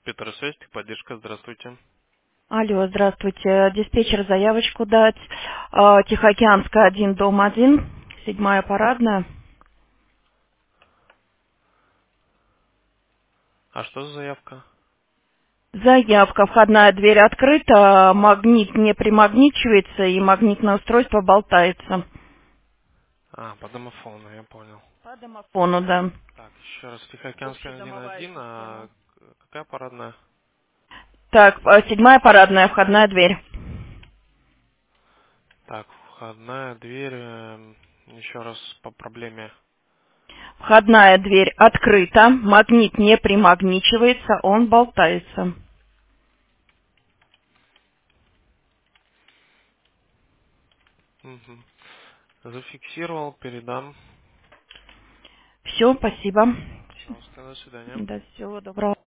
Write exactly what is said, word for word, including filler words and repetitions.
Петросвязь, поддержка, здравствуйте. Алло, здравствуйте. Диспетчер, заявочку дать. А, Тихоокеанская один, дом один, седьмая парадная. А что за заявка? Заявка. Входная дверь открыта, магнит не примагничивается и магнитное устройство болтается. А, по домофону, я понял. По домофону, да. Так, еще раз, Тихоокеанский Общедомовая один, система. а к- какая парадная? Так, а, седьмая парадная, входная дверь. Так, входная дверь, эм, еще раз по проблеме. Входная дверь открыта, магнит не примагничивается, он болтается. Мгм. Зафиксировал, передам. Все, спасибо. Пожалуйста, до свидания. Да, всего доброго.